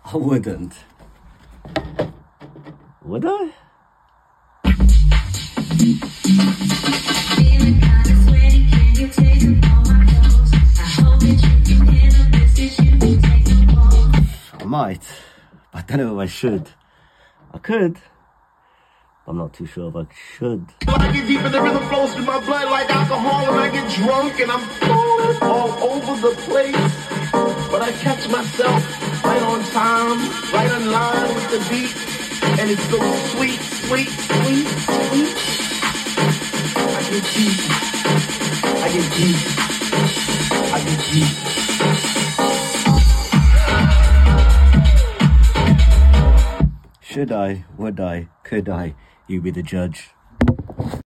I wouldn't. Would I? Feeling kinda sweaty, can you take off all my clothes? I hope that you can handle this, that you can take no more. I might, but I don't know if I should. I could. I'm not too sure if I should. When I get deep and the rhythm flows through my blood like alcohol, and I get drunk and I'm falling all over the place. But I catch myself right on time, right in line with the beat, and it's so sweet, sweet, sweet, sweet. I get deep, I get deep, I get deep. Should I? Would I? Could I? You be the judge.